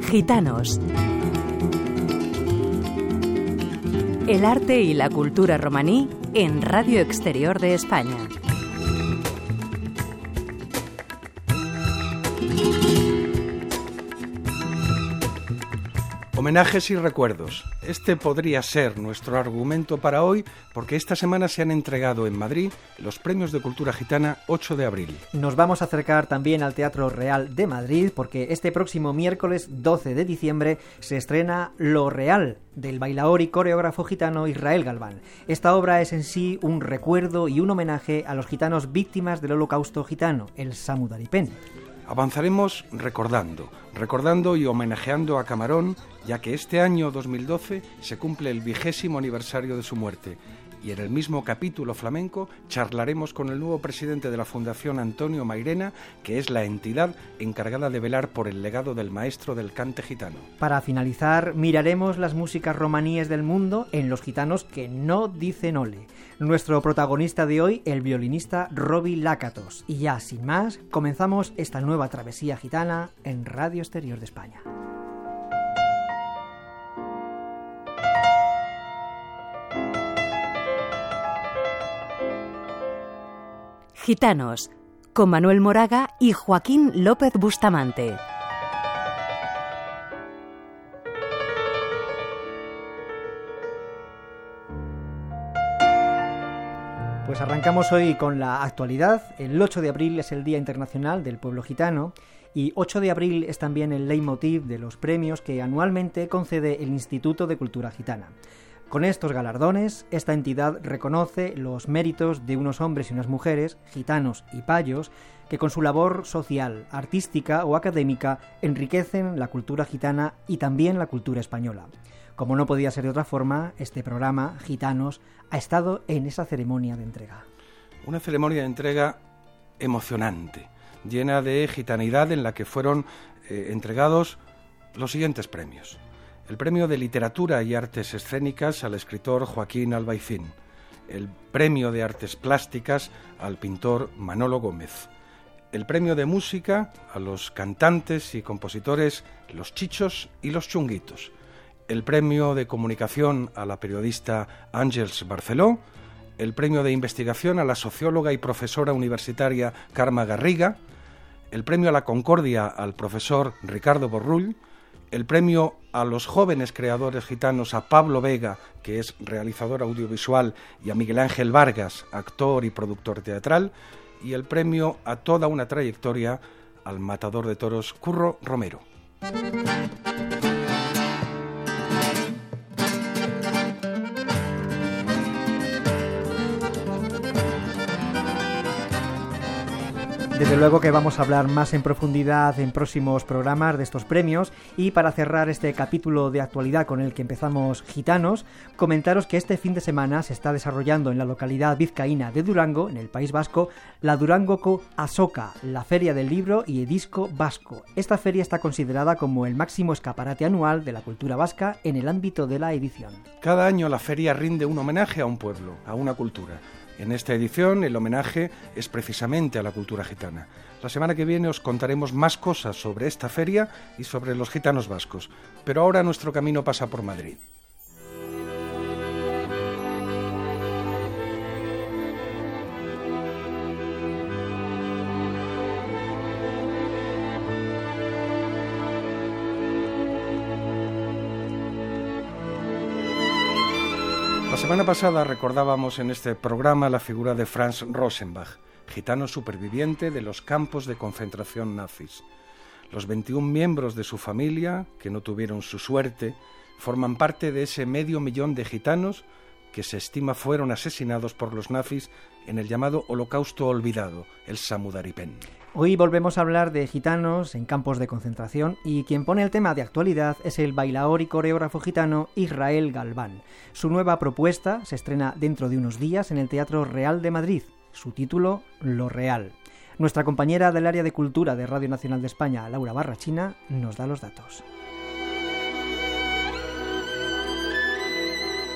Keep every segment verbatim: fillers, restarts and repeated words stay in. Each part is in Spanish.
Gitanos. El arte y la cultura romaní en Radio Exterior de España. Homenajes y recuerdos. Este podría ser nuestro argumento para hoy, porque esta semana se han entregado en Madrid los Premios de Cultura Gitana ocho de abril. Nos vamos a acercar también al Teatro Real de Madrid, porque este próximo miércoles doce de diciembre se estrena Lo Real, del bailaor y coreógrafo gitano Israel Galván. Esta obra es en sí un recuerdo y un homenaje a los gitanos víctimas del Holocausto gitano, el Samudaripen. Avanzaremos recordando, recordando y homenajeando a Camarón, ya que este año dos mil doce se cumple el vigésimo aniversario de su muerte. Y en el mismo capítulo flamenco charlaremos con el nuevo presidente de la Fundación, Antonio Mairena, que es la entidad encargada de velar por el legado del maestro del cante gitano. Para finalizar, miraremos las músicas romaníes del mundo en los gitanos que no dicen ole. Nuestro protagonista de hoy, el violinista Robi Lácatos. Y ya, sin más, comenzamos esta nueva travesía gitana en Radio Exterior de España. Gitanos, con Manuel Moraga y Joaquín López Bustamante. Pues arrancamos hoy con la actualidad. El ocho de abril es el Día Internacional del Pueblo Gitano y ocho de abril es también el leitmotiv de los premios que anualmente concede el Instituto de Cultura Gitana. Con estos galardones, esta entidad reconoce los méritos de unos hombres y unas mujeres, gitanos y payos, que con su labor social, artística o académica enriquecen la cultura gitana y también la cultura española. Como no podía ser de otra forma, este programa, Gitanos, ha estado en esa ceremonia de entrega. Una ceremonia de entrega emocionante, llena de gitanidad, en la que fueron eh, entregados los siguientes premios. El Premio de Literatura y Artes Escénicas al escritor Joaquín Albaicín. El Premio de Artes Plásticas al pintor Manolo Gómez. El Premio de Música a los cantantes y compositores Los Chichos y Los Chunguitos. El Premio de Comunicación a la periodista Àngels Barceló. El Premio de Investigación a la socióloga y profesora universitaria Carme Garriga. El Premio a la Concordia al profesor Ricardo Borrull. El premio a los jóvenes creadores gitanos, a Pablo Vega, que es realizador audiovisual, y a Miguel Ángel Vargas, actor y productor teatral, y el premio a toda una trayectoria al matador de toros Curro Romero. Desde luego que vamos a hablar más en profundidad en próximos programas de estos premios, y para cerrar este capítulo de actualidad con el que empezamos Gitanos, comentaros que este fin de semana se está desarrollando en la localidad vizcaína de Durango, en el País Vasco, la Durangoko Azoka, la Feria del Libro y Disco Vasco. Esta feria está considerada como el máximo escaparate anual de la cultura vasca en el ámbito de la edición. Cada año la feria rinde un homenaje a un pueblo, a una cultura. En esta edición el homenaje es precisamente a la cultura gitana. La semana que viene os contaremos más cosas sobre esta feria y sobre los gitanos vascos, pero ahora nuestro camino pasa por Madrid. La semana pasada recordábamos en este programa la figura de Franz Rosenbach, gitano superviviente de los campos de concentración nazis. Los veintiún miembros de su familia, que no tuvieron su suerte, forman parte de ese medio millón de gitanos que se estima fueron asesinados por los nazis en el llamado Holocausto olvidado, el Samudaripen. Hoy volvemos a hablar de gitanos en campos de concentración, y quien pone el tema de actualidad es el bailaor y coreógrafo gitano Israel Galván. Su nueva propuesta se estrena dentro de unos días en el Teatro Real de Madrid. Su título, Lo Real. Nuestra compañera del área de cultura de Radio Nacional de España, Laura Barrachina, nos da los datos.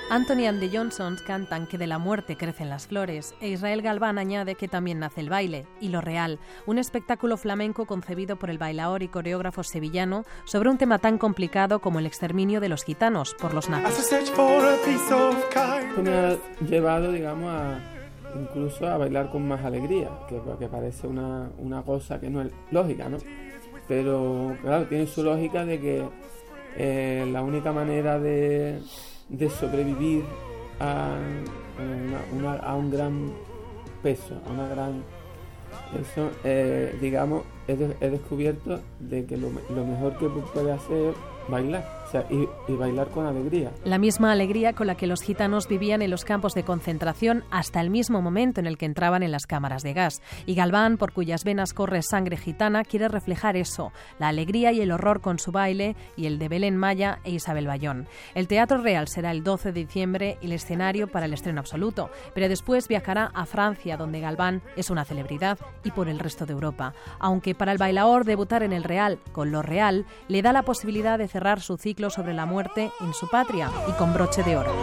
Anthony and the Johnsons cantan que de la muerte crecen las flores e Israel Galván añade que también nace el baile y lo real, un espectáculo flamenco concebido por el bailaor y coreógrafo sevillano sobre un tema tan complicado como el exterminio de los gitanos por los nazis. Esto me ha llevado, digamos, a incluso a bailar con más alegría, que, que parece una, una cosa que no es lógica, ¿no? Pero claro, tiene su lógica de que eh, la única manera de de sobrevivir a, una, una, a un gran peso, a una gran... Eso, eh, digamos, he, de, he descubierto de que lo, lo mejor que puede hacer es bailar, o sea, y, y bailar con alegría. La misma alegría con la que los gitanos vivían en los campos de concentración hasta el mismo momento en el que entraban en las cámaras de gas. Y Galván, por cuyas venas corre sangre gitana, quiere reflejar eso, la alegría y el horror con su baile y el de Belén Maya e Isabel Bayón. El Teatro Real será el doce de diciembre y el escenario para el estreno absoluto, pero después viajará a Francia, donde Galván es una celebridad, y por el resto de Europa. Aunque para el bailaor debutar en el Real con lo real le da la posibilidad de cerrar su ciclo sobre la muerte en su patria y con broche de oro.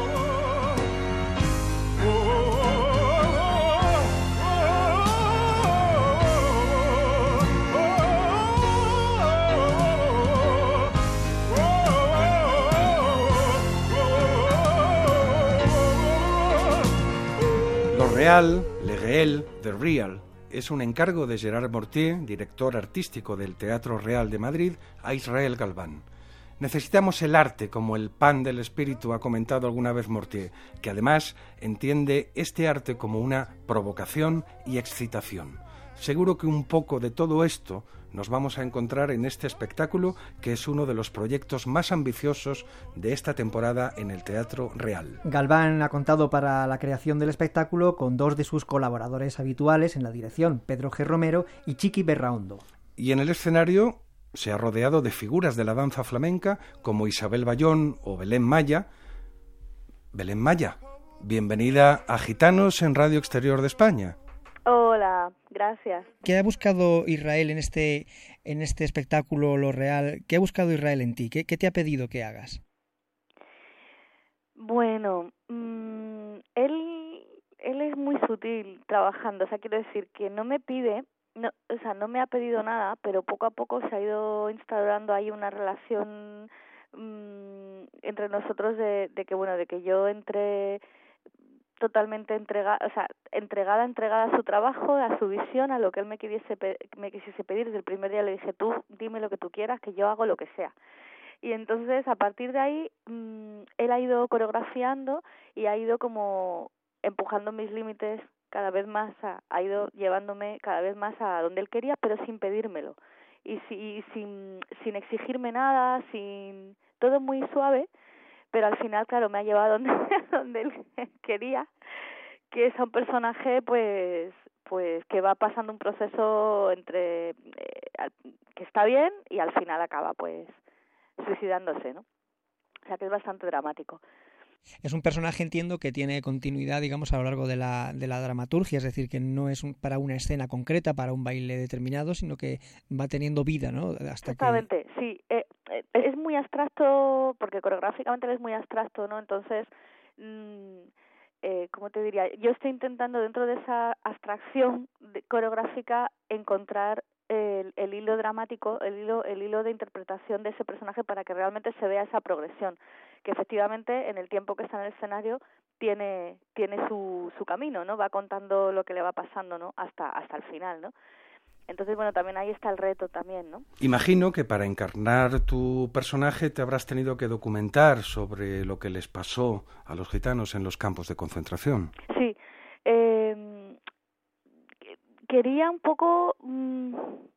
Lo real, le réel, the real, es un encargo de Gerard Mortier, director artístico del Teatro Real de Madrid, a Israel Galván. Necesitamos el arte como el pan del espíritu, ha comentado alguna vez Mortier, que además entiende este arte como una provocación y excitación. Seguro que un poco de todo esto nos vamos a encontrar en este espectáculo, que es uno de los proyectos más ambiciosos de esta temporada en el Teatro Real. Galván ha contado para la creación del espectáculo con dos de sus colaboradores habituales en la dirección, Pedro G. Romero y Chiqui Berraondo. Y en el escenario se ha rodeado de figuras de la danza flamenca como Isabel Bayón o Belén Maya. Belén Maya, bienvenida a Gitanos en Radio Exterior de España. Hola, gracias. ¿Qué ha buscado Israel en este, en este espectáculo Lo Real? ¿Qué ha buscado Israel en ti? ¿Qué, qué te ha pedido que hagas? Bueno, mmm, él, él es muy sutil trabajando, o sea, quiero decir que no me pide... No, o sea, no me ha pedido nada, pero poco a poco se ha ido instaurando ahí una relación mmm, entre nosotros de, de que, bueno, de que yo entré totalmente entregada, o sea, entregada, entregada a su trabajo, a su visión, a lo que él me quisiese, me quisiese pedir. Desde el primer día le dije, tú dime lo que tú quieras, que yo hago lo que sea. Y entonces, a partir de ahí, mmm, él ha ido coreografiando y ha ido como empujando mis límites cada vez más, a, ha ido llevándome cada vez más a donde él quería, pero sin pedírmelo. Y, si, y sin, sin exigirme nada, sin todo muy suave, pero al final, claro, me ha llevado donde, donde él quería, que es a un personaje, pues, pues que va pasando un proceso entre eh, que está bien y al final acaba, pues, suicidándose, ¿no? O sea, que es bastante dramático. Es un personaje, entiendo, que tiene continuidad, digamos, a lo largo de la, de la dramaturgia, es decir, que no es un, para una escena concreta, para un baile determinado, sino que va teniendo vida, ¿no? Hasta Exactamente, que... sí. Eh, eh, es muy abstracto, porque coreográficamente él es muy abstracto, ¿no? Entonces, mmm, eh, ¿cómo te diría? Yo estoy intentando, dentro de esa abstracción de, coreográfica, encontrar el, el hilo dramático, el hilo, el hilo de interpretación de ese personaje para que realmente se vea esa progresión, que efectivamente en el tiempo que está en el escenario tiene tiene su su camino, ¿no? Va contando lo que le va pasando, ¿no? Hasta hasta el final, ¿no? Entonces, bueno, también ahí está el reto también, ¿no? Imagino que para encarnar tu personaje te habrás tenido que documentar sobre lo que les pasó a los gitanos en los campos de concentración. Sí, eh, quería un poco mmm,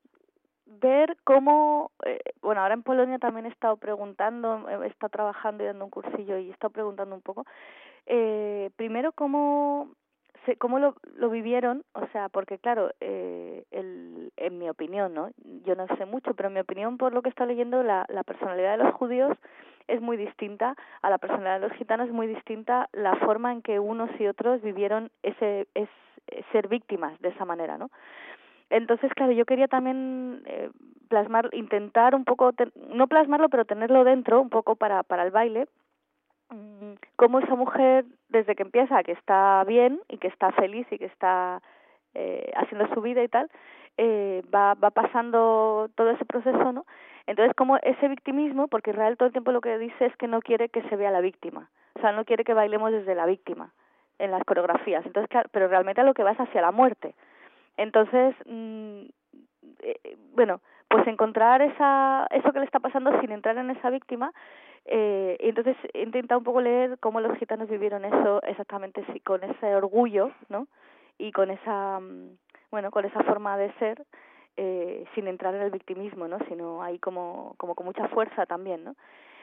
ver cómo, eh, bueno, ahora en Polonia también he estado preguntando, he estado trabajando y dando un cursillo y he estado preguntando un poco, eh, primero cómo se, cómo lo, lo vivieron, o sea, porque claro, eh, el, en mi opinión, ¿no? Yo no sé mucho, pero en mi opinión, por lo que he estado leyendo, la, la personalidad de los judíos es muy distinta a la personalidad de los gitanos, es muy distinta la forma en que unos y otros vivieron ese, es, ser víctimas de esa manera, ¿no? Entonces, claro, yo quería también eh, plasmar, intentar un poco, ten, no plasmarlo, pero tenerlo dentro un poco para, para el baile, cómo esa mujer, desde que empieza, que está bien y que está feliz y que está eh, haciendo su vida y tal, eh, va, va pasando todo ese proceso, ¿no? Entonces, como ese victimismo, porque Israel todo el tiempo lo que dice es que no quiere que se vea la víctima, o sea, no quiere que bailemos desde la víctima en las coreografías, entonces, claro, pero realmente a lo que va es hacia la muerte. Entonces, mmm, eh, bueno, pues encontrar esa eso que le está pasando sin entrar en esa víctima. Eh, y entonces he intentado un poco leer cómo los gitanos vivieron eso exactamente, sí, con ese orgullo, ¿no? Y con esa, bueno, con esa forma de ser, eh, sin entrar en el victimismo, ¿no? Sino ahí como, como con mucha fuerza también, ¿no?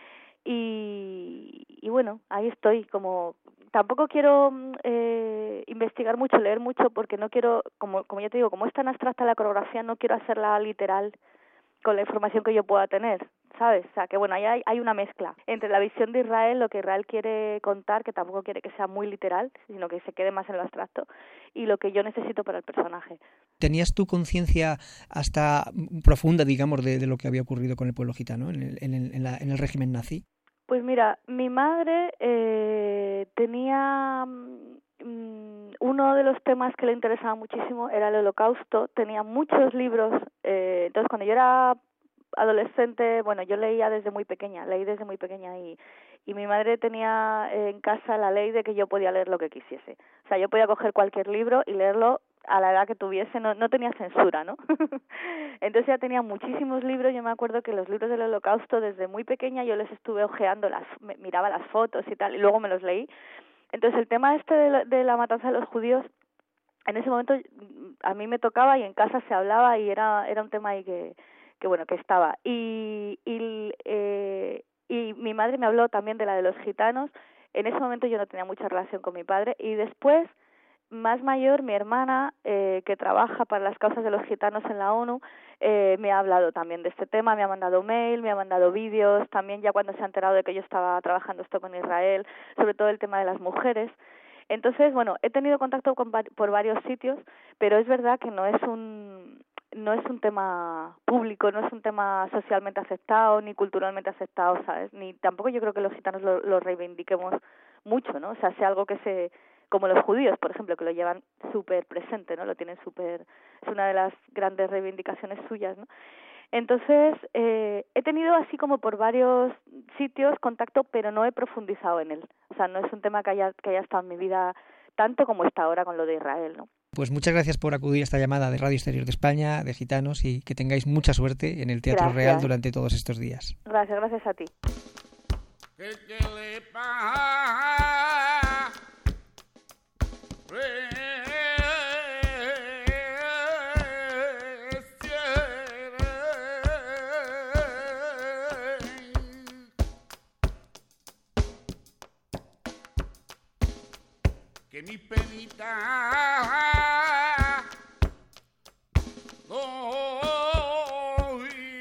Y, y bueno, ahí estoy, como tampoco quiero eh, investigar mucho, leer mucho, porque no quiero, como, como ya te digo, como es tan abstracta la coreografía, no quiero hacerla literal con la información que yo pueda tener, ¿sabes? O sea, que bueno, ahí hay, hay una mezcla entre la visión de Israel, lo que Israel quiere contar, que tampoco quiere que sea muy literal, sino que se quede más en lo abstracto, y lo que yo necesito para el personaje. ¿Tenías tu conciencia hasta profunda, digamos, de, de lo que había ocurrido con el pueblo gitano en el, en el, en la, en el régimen nazi? Pues mira, mi madre eh, tenía... uno de los temas que le interesaba muchísimo era el Holocausto, tenía muchos libros, eh, entonces cuando yo era adolescente, bueno, yo leía desde muy pequeña, leí desde muy pequeña y, y mi madre tenía en casa la ley de que yo podía leer lo que quisiese, o sea, yo podía coger cualquier libro y leerlo a la edad que tuviese, no, no tenía censura, ¿no? Entonces ya tenía muchísimos libros, yo me acuerdo que los libros del Holocausto desde muy pequeña yo les estuve ojeando, las, miraba las fotos y tal, y luego me los leí. Entonces el tema este de la, de la matanza de los judíos, en ese momento a mí me tocaba y en casa se hablaba y era era un tema ahí que, que bueno, que estaba. Y, y, eh, y mi madre me habló también de la de los gitanos. En ese momento yo no tenía mucha relación con mi padre. Y después, más mayor, mi hermana, eh, que trabaja para las causas de los gitanos en la ONU, eh, me ha hablado también de este tema, me ha mandado mail, me ha mandado vídeos, también ya cuando se ha enterado de que yo estaba trabajando esto con Israel, sobre todo el tema de las mujeres. Entonces, bueno, he tenido contacto con, por varios sitios, pero es verdad que no es un no es un tema público, no es un tema socialmente aceptado, ni culturalmente aceptado, ¿sabes? Ni tampoco yo creo que los gitanos lo, lo reivindiquemos mucho, ¿no? O sea, sea algo que se... como los judíos, por ejemplo, que lo llevan súper presente, ¿no? Lo tienen súper... es una de las grandes reivindicaciones suyas, ¿no? Entonces, eh, he tenido así como por varios sitios contacto, pero no he profundizado en él. O sea, no es un tema que haya, que haya estado en mi vida tanto como está ahora con lo de Israel, ¿no? Pues muchas gracias por acudir a esta llamada de Radio Exterior de España, de Gitanos, y que tengáis mucha suerte en el Teatro Gracias. Real durante todos estos días. Gracias, gracias a ti. Que mi penita no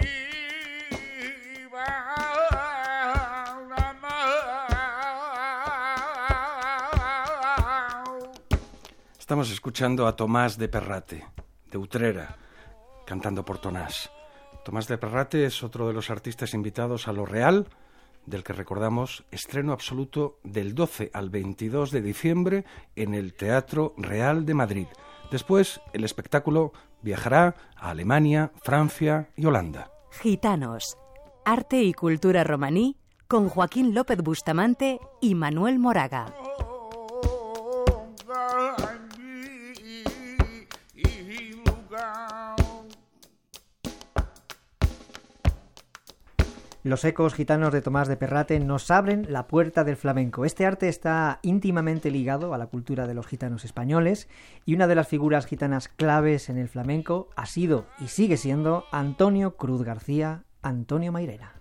iba la mano. Estamos escuchando a Tomás de Perrate, de Utrera, cantando por Tonás. Tomás de Perrate es otro de los artistas invitados a Lo Real, del que recordamos estreno absoluto del doce al veintidós de diciembre en el Teatro Real de Madrid. Después, el espectáculo viajará a Alemania, Francia y Holanda. Gitanos, arte y cultura romaní, con Joaquín López Bustamante y Manuel Moraga. Los ecos gitanos de Tomás de Perrate nos abren la puerta del flamenco. Este arte está íntimamente ligado a la cultura de los gitanos españoles y una de las figuras gitanas claves en el flamenco ha sido y sigue siendo Antonio Cruz García, Antonio Mairena.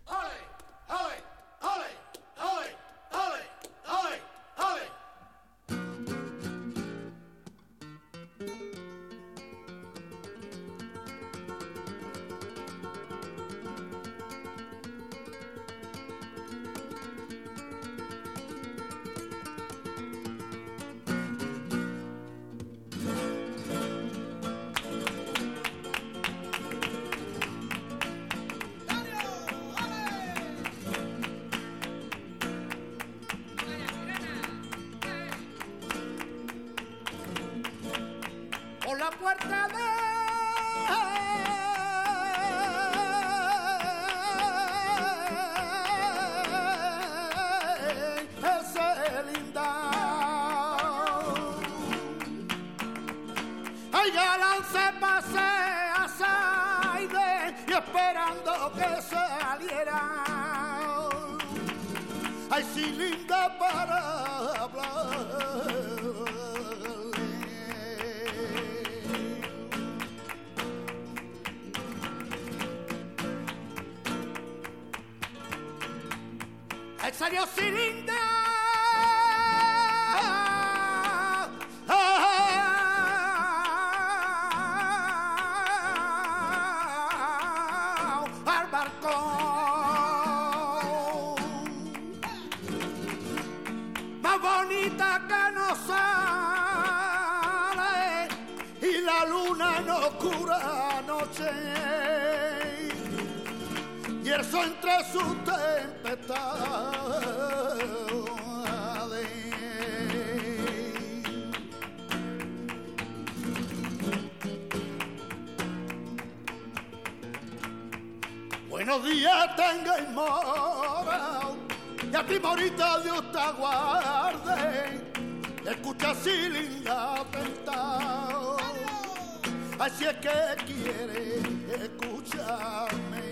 la puerta de ese lindao. Ay, galán se pasea Saide y esperando que saliera. Ay, sí, linda para hablar. Ay, salió Cilinda. Al balcón. Más bonita que no sale y la luna en oscura noche y el sol entre sus tempestades. Buenos días tenga mora y a ti morita Dios te aguarde. Escucha si linda atentado, así es que quiere escucharme.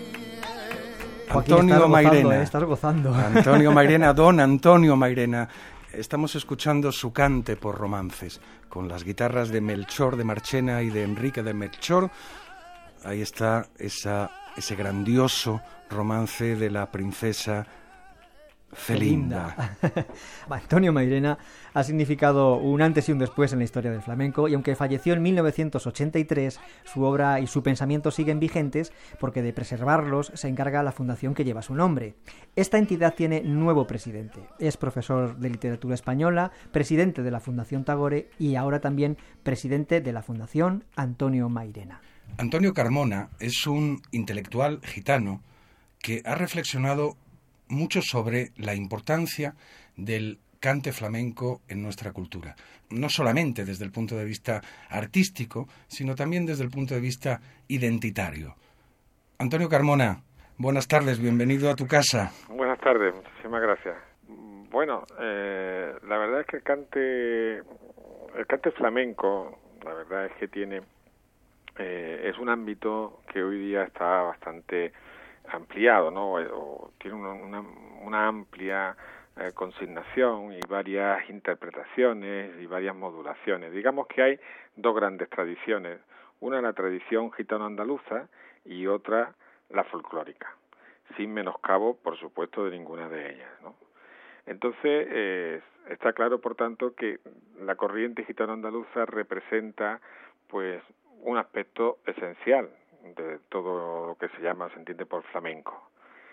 Antonio Mairena. ¿eh? Estás gozando. Antonio Mairena, don Antonio Mairena. Estamos escuchando su cante por romances, con las guitarras de Melchor de Marchena y de Enrique de Melchor. Ahí está esa, ese grandioso romance de la princesa Celinda. Antonio Mairena ha significado un antes y un después en la historia del flamenco, y aunque falleció en mil novecientos ochenta y tres, su obra y su pensamiento siguen vigentes porque de preservarlos se encarga la fundación que lleva su nombre. Esta entidad tiene nuevo presidente. Es profesor de literatura española, presidente de la Fundación Tagore y ahora también presidente de la Fundación Antonio Mairena. Antonio Carmona es un intelectual gitano que ha reflexionado mucho sobre la importancia del cante flamenco en nuestra cultura, no solamente desde el punto de vista artístico, sino también desde el punto de vista identitario. Antonio Carmona, buenas tardes, bienvenido a tu casa. Buenas tardes, muchísimas gracias. Bueno, eh, la verdad es que el cante, el cante flamenco, la verdad es que tiene, eh, es un ámbito que hoy día está bastante ampliado, ¿no? O, o tiene una, una, una amplia eh, consignación y varias interpretaciones y varias modulaciones. Digamos que hay dos grandes tradiciones, una la tradición gitano-andaluza y otra la folclórica, sin menoscabo, por supuesto, de ninguna de ellas, ¿no? Entonces, eh, está claro, por tanto, que la corriente gitano-andaluza representa, pues, un aspecto esencial de todo lo que se llama, se entiende por flamenco.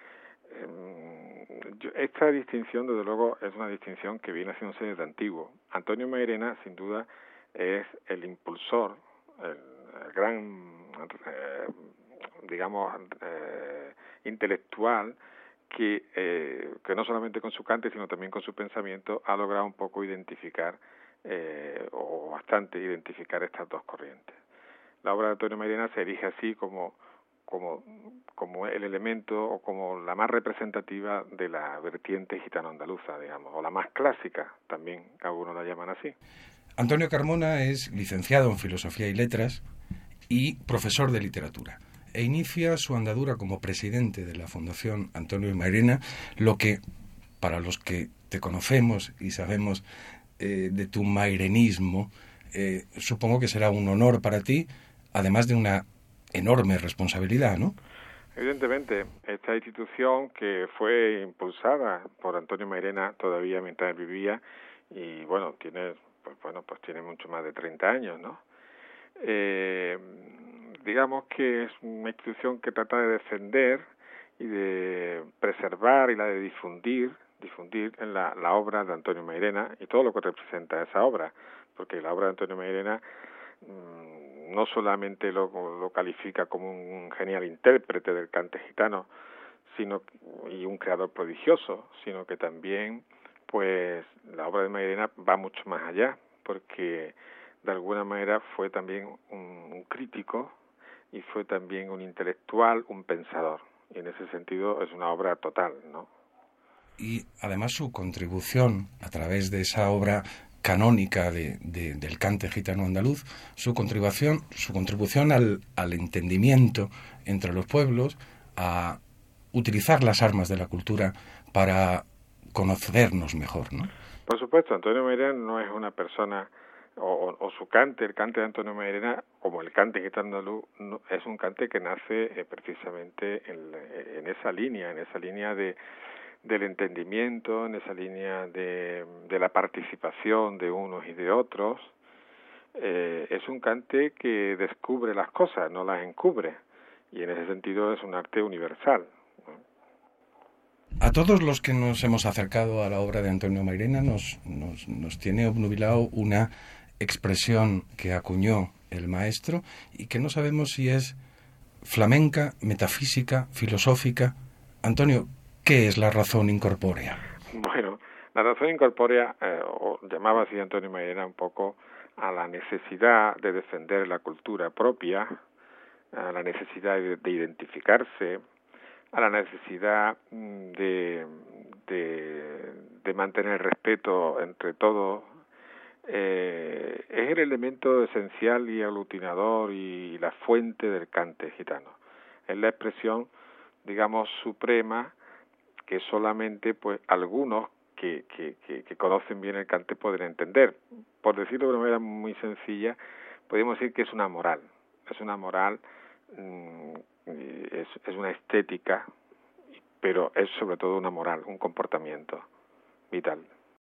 Eh, yo, esta distinción, desde luego, es una distinción que viene haciéndose desde antiguo. Antonio Mairena, sin duda, es el impulsor, el, el gran, eh, digamos, eh, intelectual que, eh, que no solamente con su cante, sino también con su pensamiento, ha logrado un poco identificar, eh, o bastante identificar estas dos corrientes. La obra de Antonio Mairena se erige así como, como, como el elemento o como la más representativa de la vertiente gitano-andaluza, digamos, o la más clásica, también algunos la llaman así. Antonio Carmona es licenciado en Filosofía y Letras y profesor de literatura, e inicia su andadura como presidente de la Fundación Antonio Mairena, lo que, para los que te conocemos y sabemos eh, de tu mairenismo, eh, supongo que será un honor para ti, además de una enorme responsabilidad, ¿no? Evidentemente, esta institución que fue impulsada por Antonio Mairena todavía mientras él vivía, y bueno, tiene, pues bueno, pues tiene mucho más de treinta años, ¿no? Eh, digamos que es una institución que trata de defender y de preservar y la de difundir, difundir en la, la obra de Antonio Mairena y todo lo que representa esa obra, porque la obra de Antonio Mairena mmm, no solamente lo, lo califica como un genial intérprete del cante gitano, sino y un creador prodigioso, sino que también, pues, la obra de Mairena va mucho más allá, porque de alguna manera fue también un, un crítico y fue también un intelectual, un pensador. Y en ese sentido es una obra total, ¿no? Y además su contribución a través de esa obra canónica de, de, del cante gitano andaluz, su contribución, su contribución al, al entendimiento entre los pueblos, a utilizar las armas de la cultura para conocernos mejor, ¿no? Por supuesto, Antonio Mairena no es una persona, o, o, o su cante, el cante de Antonio Mairena, como el cante gitano andaluz, no, es un cante que nace eh, precisamente en, en esa línea, en esa línea de del entendimiento, en esa línea de, de la participación de unos y de otros. Eh, es un cante que descubre las cosas, no las encubre, y en ese sentido es un arte universal. A todos los que nos hemos acercado a la obra de Antonio Mairena nos, nos, nos tiene obnubilado una expresión que acuñó el maestro y que no sabemos si es flamenca, metafísica, filosófica. Antonio, ¿qué es la razón incorpórea? Bueno, la razón incorpórea, eh, o llamaba así Antonio Mairena un poco a la necesidad de defender la cultura propia, a la necesidad de, de identificarse, a la necesidad de, de, de mantener respeto entre todos. Eh, es el elemento esencial y aglutinador y la fuente del cante gitano. Es la expresión, digamos, suprema que solamente pues algunos que, que, que, que conocen bien el cante pueden entender. Por decirlo de una manera muy sencilla, podemos decir que es una moral, es una moral, mmm, es, es una estética, pero es sobre todo una moral, un comportamiento vital.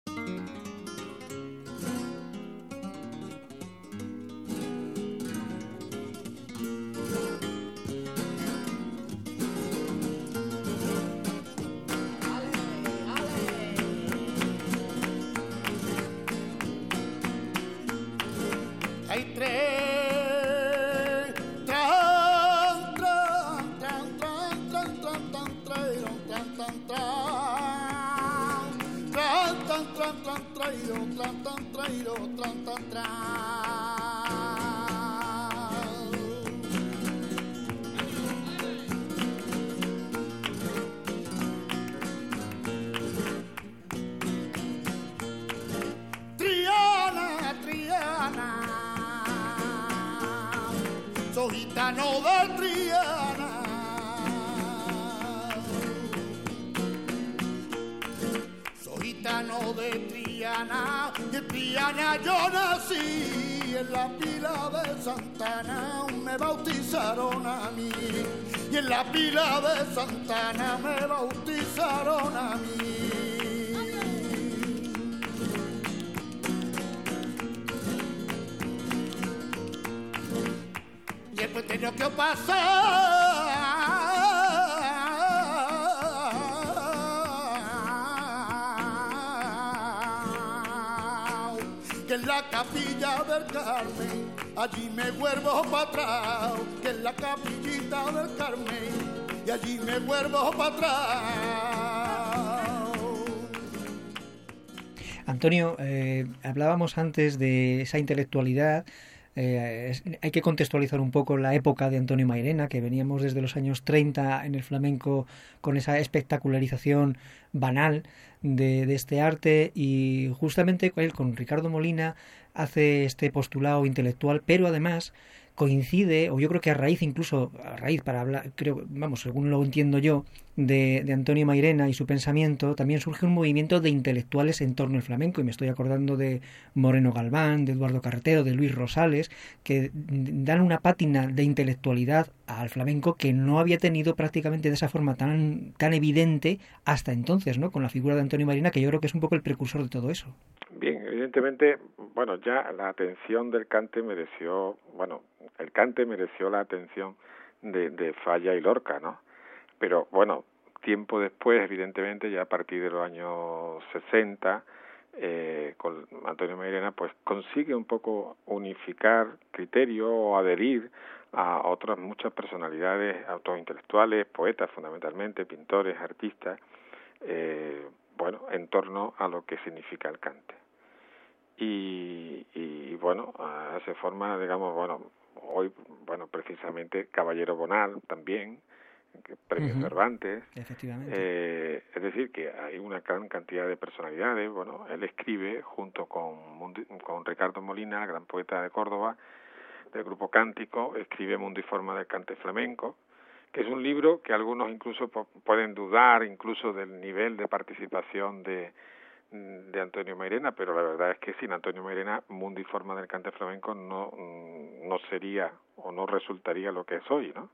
Gitano de Triana, soy gitano de Triana, y en Triana yo nací, en la pila de Santana me bautizaron a mí, y en la pila de Santana me bautizaron a mí. Después tengo que pasar que en la capilla del Carmen allí me vuelvo para atrás, que en la capillita del Carmen y allí me vuelvo para atrás. Antonio, eh, hablábamos antes de esa intelectualidad. Eh, es, hay que contextualizar un poco la época de Antonio Mairena, que veníamos desde los años treinta en el flamenco con esa espectacularización banal de, de este arte, y justamente él con Ricardo Molina hace este postulado intelectual, pero además coincide, o yo creo que a raíz incluso, a raíz para hablar, creo, vamos, según lo entiendo yo, de, de Antonio Mairena y su pensamiento, también surge un movimiento de intelectuales en torno al flamenco, y me estoy acordando de Moreno Galván, de Eduardo Carretero, de Luis Rosales, que dan una pátina de intelectualidad al flamenco que no había tenido prácticamente de esa forma tan, tan evidente hasta entonces, ¿no? Con la figura de Antonio Mairena, que yo creo que es un poco el precursor de todo eso. Bien, evidentemente, bueno, ya la atención del cante mereció, bueno, el cante mereció la atención de, de Falla y Lorca, ¿no? Pero, bueno, tiempo después, evidentemente, ya a partir de los años sesenta, eh, con Antonio Mairena, pues consigue un poco unificar criterio o adherir a otras muchas personalidades, autores intelectuales, poetas fundamentalmente, pintores, artistas, eh, bueno, en torno a lo que significa el cante. y, y bueno, se forma, digamos, bueno, hoy, bueno, precisamente Caballero Bonal también, Premio uh-huh. Cervantes. Efectivamente. Eh, es decir, que hay una gran cantidad de personalidades. Bueno, él escribe junto con, con Ricardo Molina, el gran poeta de Córdoba, del grupo Cántico, escribe Mundo y Forma del Cante Flamenco, que es un libro que algunos incluso po- pueden dudar incluso del nivel de participación de, de Antonio Mairena, pero la verdad es que sin Antonio Mairena, Mundo y Forma del Cante Flamenco no, no sería o no resultaría lo que es hoy, ¿no?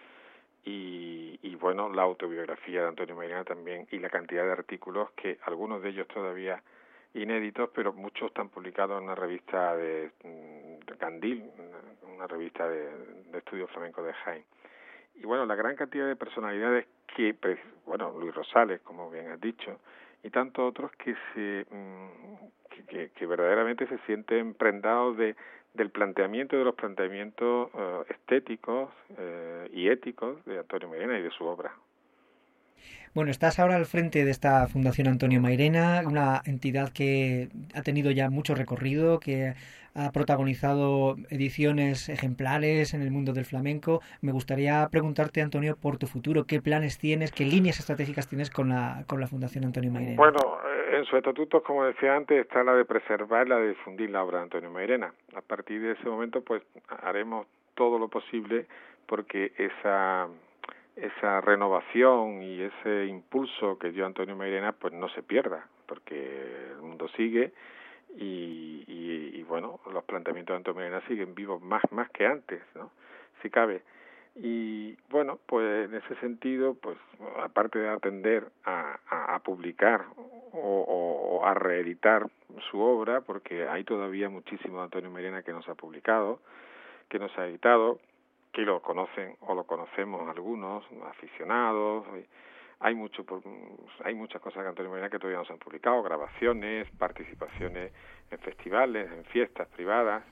Y, y bueno, la autobiografía de Antonio Mairena también, y la cantidad de artículos, que algunos de ellos todavía inéditos, pero muchos están publicados en una revista de, de Candil, una revista de, de estudios flamencos de Jaén. Y bueno, la gran cantidad de personalidades que, bueno, Luis Rosales, como bien has dicho, y tantos otros que se que, que, que verdaderamente se sienten prendados de del planteamiento de los planteamientos uh, estéticos uh, y éticos de Antonio Mairena y de su obra. Bueno, estás ahora al frente de esta Fundación Antonio Mairena, una entidad que ha tenido ya mucho recorrido, que ha protagonizado ediciones ejemplares en el mundo del flamenco. Me gustaría preguntarte, Antonio, por tu futuro. ¿Qué planes tienes, qué líneas estratégicas tienes con la, con la Fundación Antonio Mairena? Bueno, en sus estatutos, como decía antes, está la de preservar, la de difundir la obra de Antonio Mairena. A partir de ese momento, pues, haremos todo lo posible porque esa esa renovación y ese impulso que dio Antonio Mairena, pues no se pierda, porque el mundo sigue y, y, y bueno, los planteamientos de Antonio Mairena siguen vivos más más que antes, ¿no? Si cabe. Y bueno, pues en ese sentido, pues aparte de atender a, a, a publicar o, o, o a reeditar su obra, porque hay todavía muchísimo de Antonio Mairena que no se ha publicado, que no se ha editado, que lo conocen o lo conocemos algunos aficionados. Hay mucho, hay muchas cosas de Antonio Mairena que todavía no se han publicado, grabaciones, participaciones en festivales, en fiestas privadas.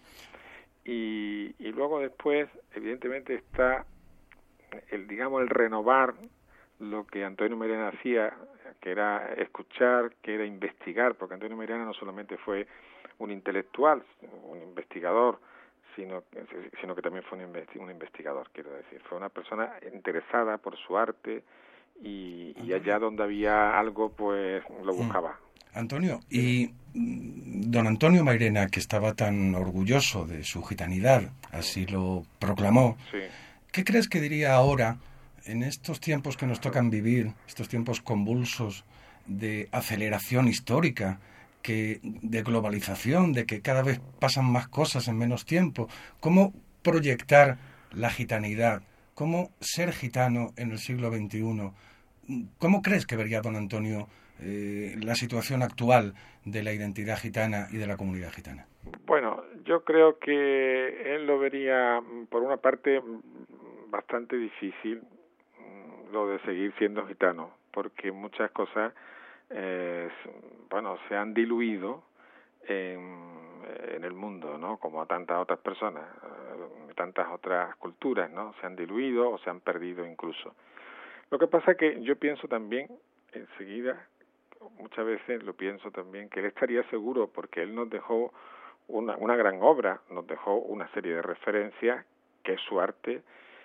Y, y luego después, evidentemente, está el, digamos, el renovar lo que Antonio Mairena hacía, que era escuchar, que era investigar, porque Antonio Mairena no solamente fue un intelectual, un investigador, sino, sino que también fue un, investi- un investigador, quiero decir. Fue una persona interesada por su arte y, y allá donde había algo, pues lo buscaba. Antonio, y don Antonio Mairena, que estaba tan orgulloso de su gitanidad, así lo proclamó, sí. ¿Qué crees que diría ahora, en estos tiempos que nos tocan vivir, estos tiempos convulsos de aceleración histórica, que de globalización, de que cada vez pasan más cosas en menos tiempo? ¿Cómo proyectar la gitanidad? ¿Cómo ser gitano en el siglo veintiuno? ¿Cómo crees que vería don Antonio eh, la situación actual de la identidad gitana y de la comunidad gitana? Bueno, yo creo que él lo vería, por una parte, bastante difícil, lo de seguir siendo gitano, porque muchas cosas Eh, bueno, se han diluido en, en el mundo, ¿no? Como a tantas otras personas, eh, tantas otras culturas, ¿no? Se han diluido o se han perdido incluso. Lo que pasa es que yo pienso también, enseguida, muchas veces lo pienso también, que él estaría seguro, porque él nos dejó una, una gran obra, nos dejó una serie de referencias, que es su arte.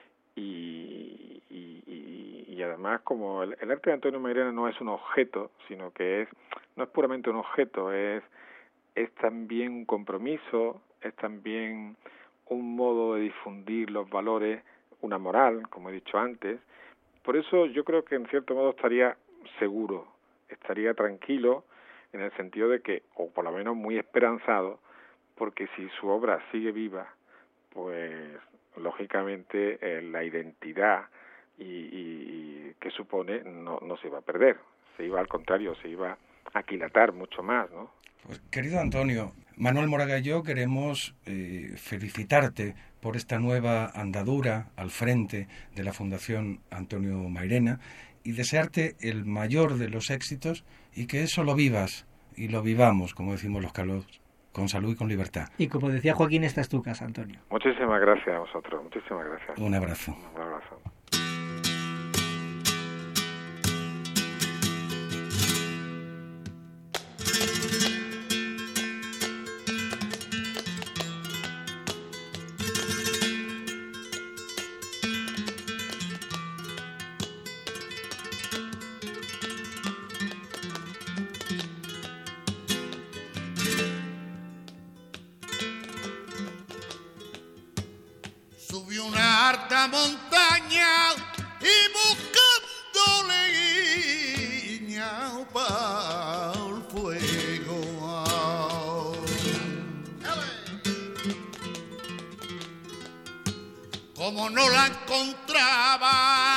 Y, y, y, y además, como el, el arte de Antonio Mairena no es un objeto, sino que es no es puramente un objeto, es es también un compromiso, es también un modo de difundir los valores, una moral, como he dicho antes. Por eso yo creo que en cierto modo estaría seguro, estaría tranquilo, en el sentido de que, o por lo menos muy esperanzado, porque si su obra sigue viva, pues lógicamente eh, la identidad y, y, y que supone no, no se iba a perder, se iba al contrario, se iba a aquilatar mucho más, ¿no? Pues, querido Antonio, Manuel Moraga y yo queremos eh, felicitarte por esta nueva andadura al frente de la Fundación Antonio Mairena y desearte el mayor de los éxitos y que eso lo vivas y lo vivamos, como decimos los calos, con salud y con libertad. Y como decía Joaquín, esta es tu casa, Antonio. Muchísimas gracias a vosotros, muchísimas gracias. Un abrazo. Un abrazo. Subió una alta montaña y buscando leña para el fuego. Como no la encontraba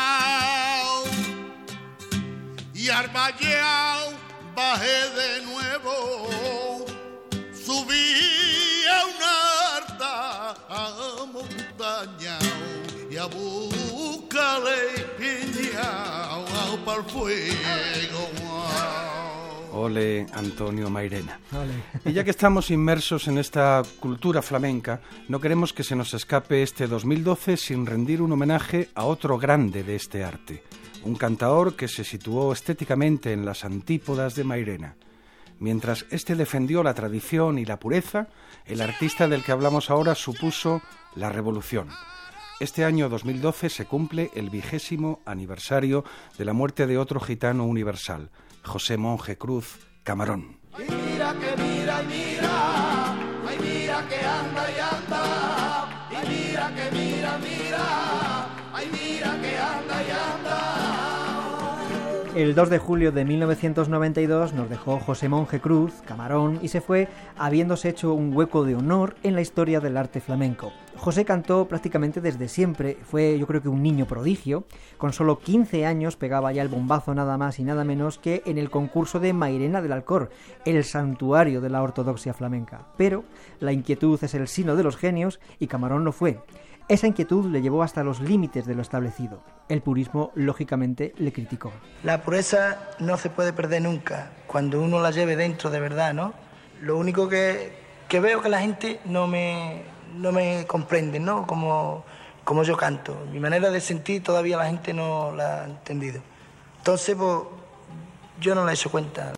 y al valleao bajé de nuevo, subí a una alta montaña y a buscarle piñao para el fuego. Ole, Antonio Mairena. Ole. Y ya que estamos inmersos en esta cultura flamenca, no queremos que se nos escape este dos mil doce sin rendir un homenaje a otro grande de este arte, un cantaor que se situó estéticamente en las antípodas de Mairena. Mientras éste defendió la tradición y la pureza, el artista del que hablamos ahora supuso la revolución. Este año dos mil doce se cumple el vigésimo aniversario de la muerte de otro gitano universal, José Monje Cruz, Camarón. Ay, mira que mira y mira, ay, mira que anda y anda, y mira que mira, mira, ay, mira que anda y anda. El dos de julio de mil novecientos noventa y dos nos dejó José Monje Cruz, Camarón, y se fue habiéndose hecho un hueco de honor en la historia del arte flamenco. José cantó prácticamente desde siempre, fue yo creo que un niño prodigio. Con solo quince años pegaba ya el bombazo nada más y nada menos que en el concurso de Mairena del Alcor, el santuario de la ortodoxia flamenca. Pero la inquietud es el sino de los genios y Camarón lo fue. Esa inquietud le llevó hasta los límites de lo establecido. El purismo, lógicamente, le criticó. La pureza no se puede perder nunca, cuando uno la lleve dentro de verdad, ¿no? Lo único que, que veo que la gente no me, no me comprende, ¿no? Como, como yo canto. Mi manera de sentir todavía la gente no la ha entendido. Entonces, pues, yo no la he hecho cuenta.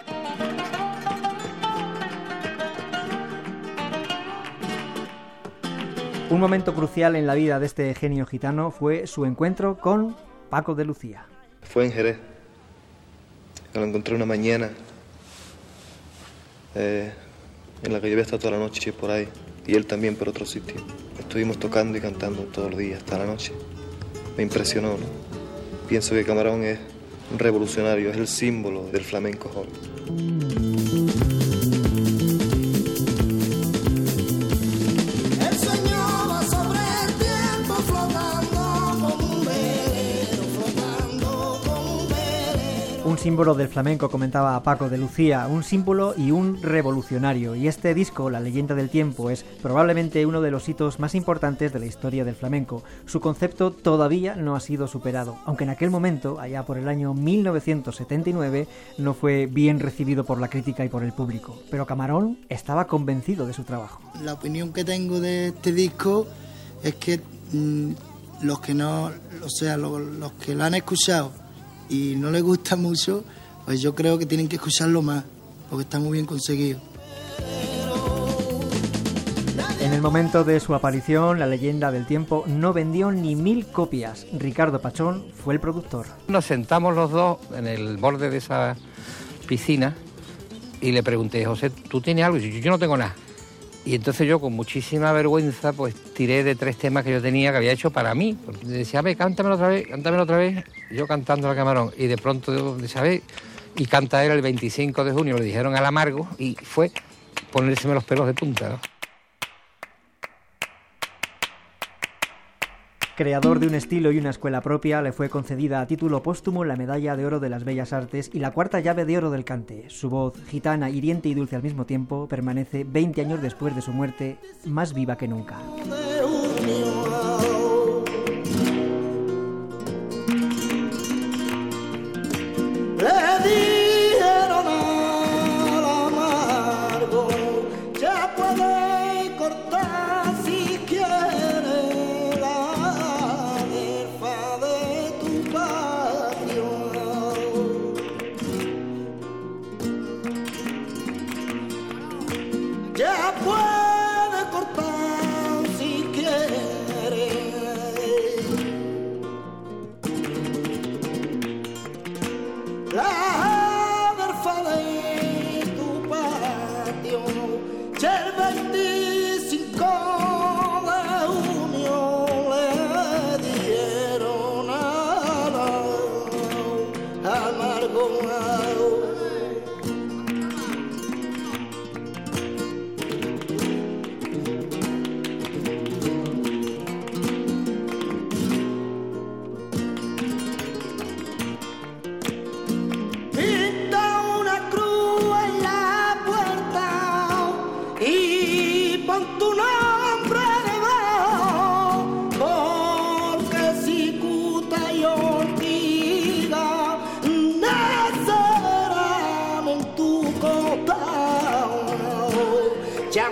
Un momento crucial en la vida de este genio gitano fue su encuentro con Paco de Lucía. Fue en Jerez. Me lo encontré una mañana eh, en la que yo había estado toda la noche por ahí, y él también por otro sitio. Estuvimos tocando y cantando todos los días hasta la noche. Me impresionó, ¿no? Pienso que Camarón es un revolucionario, es el símbolo del flamenco joven. Un símbolo del flamenco, comentaba Paco de Lucía, un símbolo y un revolucionario. Y este disco, La leyenda del tiempo, es probablemente uno de los hitos más importantes de la historia del flamenco. Su concepto todavía no ha sido superado, aunque en aquel momento, allá por el año mil novecientos setenta y nueve, no fue bien recibido por la crítica y por el público. Pero Camarón estaba convencido de su trabajo. La opinión que tengo de este disco es que mmm, los que no, o sea, los, los que lo han escuchado y no les gusta mucho, pues yo creo que tienen que escucharlo más, porque está muy bien conseguido. En el momento de su aparición, La leyenda del tiempo no vendió ni mil copias. Ricardo Pachón fue el productor. Nos sentamos los dos en el borde de esa piscina y le pregunté, José, ¿tú tienes algo? Y yo, yo no tengo nada. Y entonces yo, con muchísima vergüenza, pues tiré de tres temas que yo tenía, que había hecho para mí. Porque decía, a ver, cántamelo otra vez, cántamelo otra vez. Yo cantando a Camarón. Y de pronto, decía, a ver, y canta él el veinticinco de junio, le dijeron al amargo, y fue ponérseme los pelos de punta, ¿no? Creador de un estilo y una escuela propia, le fue concedida a título póstumo la Medalla de Oro de las Bellas Artes y la cuarta llave de oro del cante. Su voz, gitana, hiriente y dulce al mismo tiempo, permanece veinte años después de su muerte, más viva que nunca. Ya puede cortar si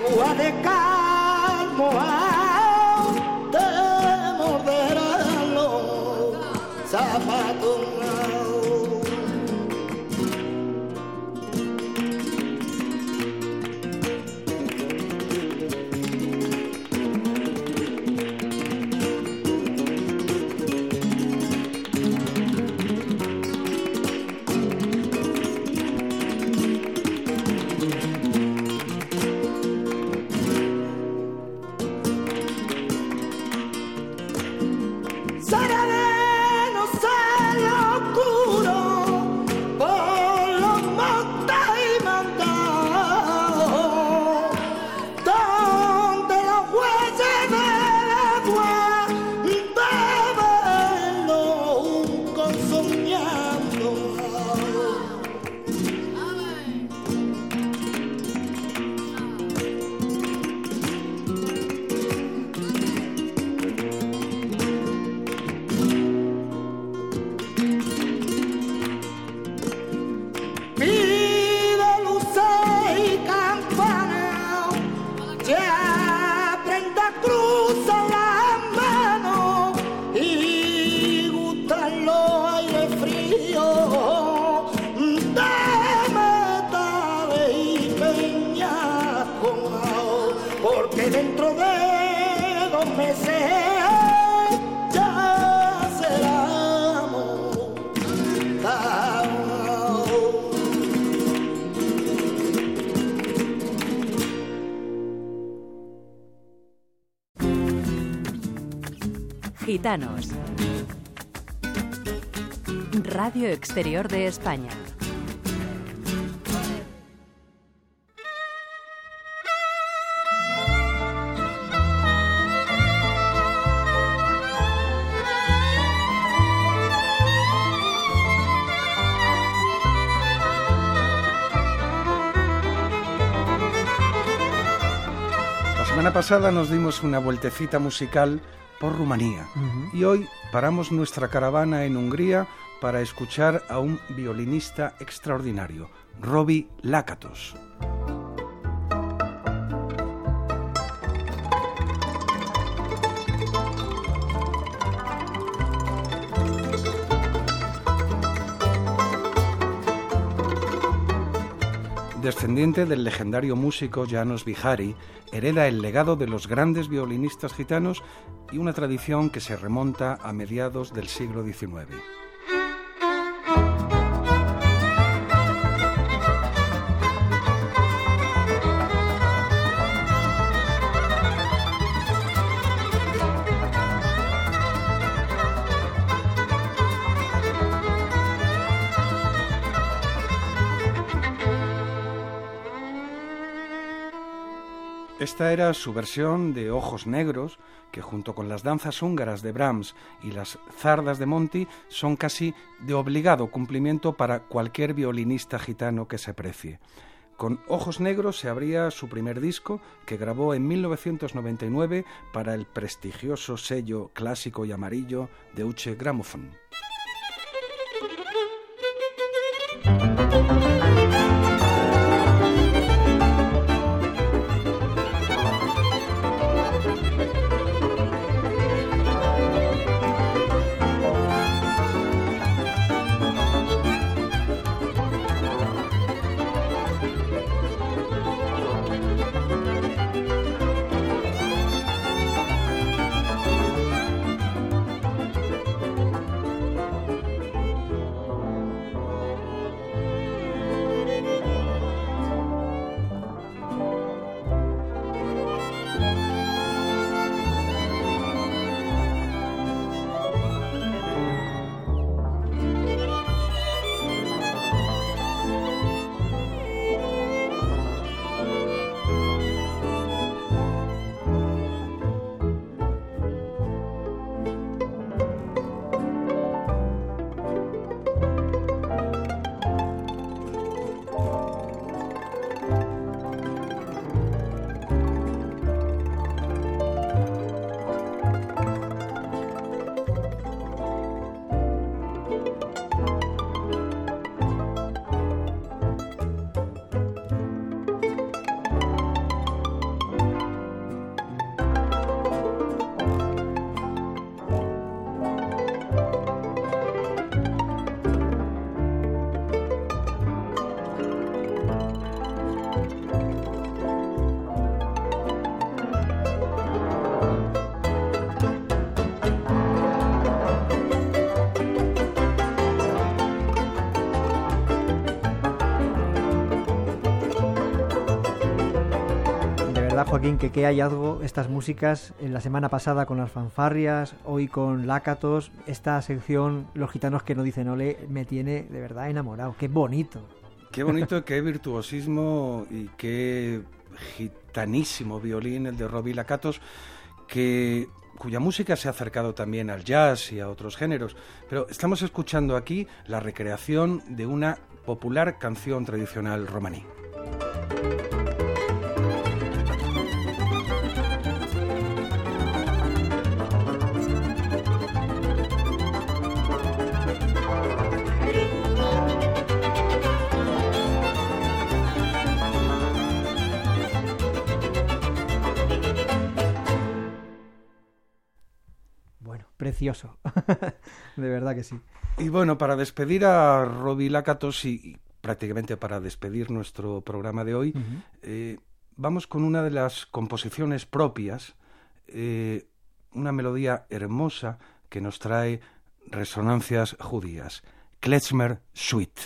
agua de calmo te morderán los zapatos. Gitanos. Radio Exterior de España. La semana pasada nos dimos una vueltecita musical por Rumanía. Uh-huh. Y hoy paramos nuestra caravana en Hungría para escuchar a un violinista extraordinario, Robi Lakatos. Descendiente del legendario músico János Vihari, hereda el legado de los grandes violinistas gitanos y una tradición que se remonta a mediados del siglo diecinueve. Esta era su versión de Ojos Negros, que junto con las danzas húngaras de Brahms y las zardas de Monti son casi de obligado cumplimiento para cualquier violinista gitano que se precie. Con Ojos Negros se abría su primer disco, que grabó en mil novecientos noventa y nueve para el prestigioso sello clásico y amarillo Deutsche Grammophon. Joaquín, que qué hallazgo estas músicas, en la semana pasada con las fanfarrias, hoy con Lácatos, esta sección Los gitanos que no dicen ole, me tiene de verdad enamorado, qué bonito. Qué bonito, qué virtuosismo y qué gitanísimo violín el de Robbie Lácatos, que cuya música se ha acercado también al jazz y a otros géneros, pero estamos escuchando aquí la recreación de una popular canción tradicional romaní. Precioso, de verdad que sí. Y bueno, para despedir a Robbie Lácatos y, y prácticamente para despedir nuestro programa de hoy, uh-huh. eh, vamos con una de las composiciones propias, eh, una melodía hermosa que nos trae resonancias judías, Klezmer Suite.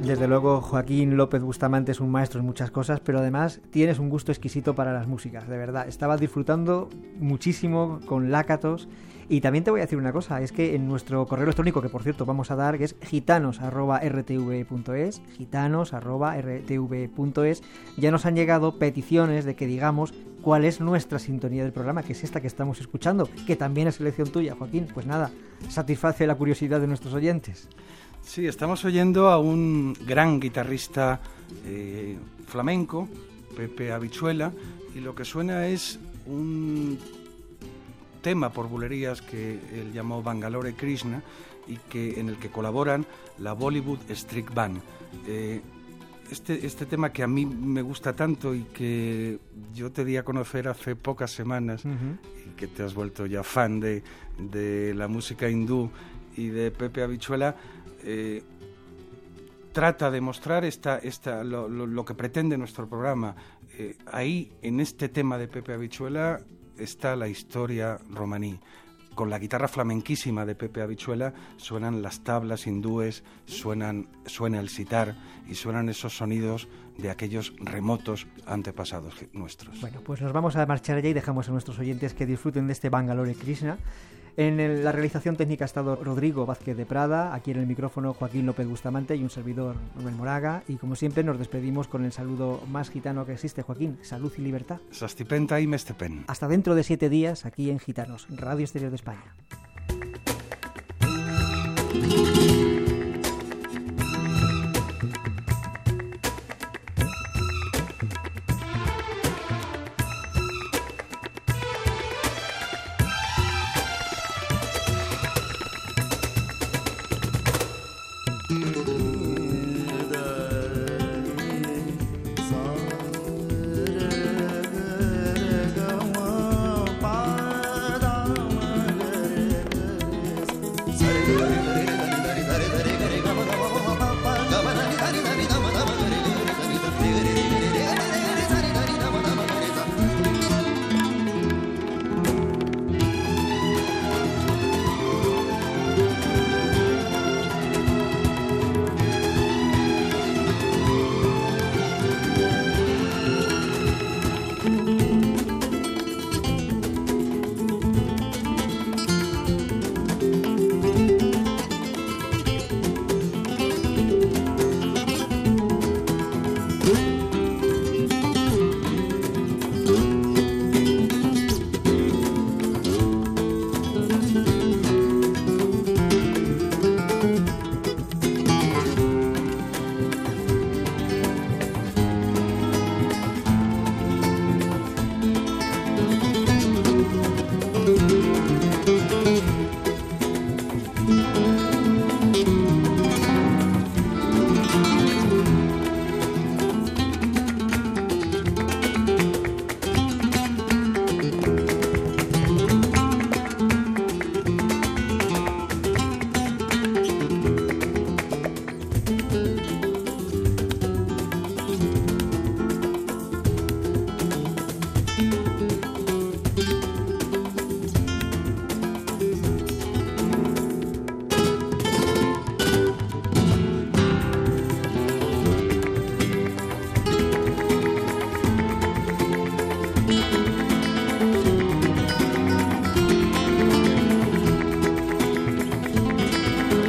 Desde luego, Joaquín López Bustamante es un maestro en muchas cosas, pero además tienes un gusto exquisito para las músicas, de verdad. Estaba disfrutando muchísimo con Lácatos. Y también te voy a decir una cosa, es que en nuestro correo electrónico, que por cierto vamos a dar, que es gitanos arroba r t v punto es, gitanos arroba r t v punto es, ya nos han llegado peticiones de que digamos cuál es nuestra sintonía del programa, que es esta que estamos escuchando, que también es elección tuya, Joaquín. Pues nada, satisface la curiosidad de nuestros oyentes. Sí, estamos oyendo a un gran guitarrista eh, flamenco, Pepe Habichuela, y lo que suena es un tema por bulerías que él llamó Bangalore Krishna y que en el que colaboran la Bollywood String Band. Eh, este, este tema que a mí me gusta tanto y que yo te di a conocer hace pocas semanas, uh-huh. y que te has vuelto ya fan de, de la música hindú y de Pepe Habichuela, eh, trata de mostrar esta, esta, lo, lo, lo que pretende nuestro programa. Eh, ahí, en este tema de Pepe Habichuela, está la historia romaní. Con la guitarra flamenquísima de Pepe Habichuela suenan las tablas hindúes, suenan, suena el sitar y suenan esos sonidos de aquellos remotos antepasados nuestros. Bueno, pues nos vamos a marchar ya y dejamos a nuestros oyentes que disfruten de este Bangalore Krishna. En el, la realización técnica ha estado Rodrigo Vázquez de Prada, aquí en el micrófono Joaquín López Bustamante y un servidor Manuel Moraga, y como siempre nos despedimos con el saludo más gitano que existe, Joaquín: salud y libertad. Sastipenta y mestepen. Hasta dentro de siete días aquí en Gitanos, Radio Exterior de España.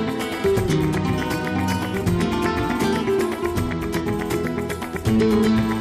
Thank you.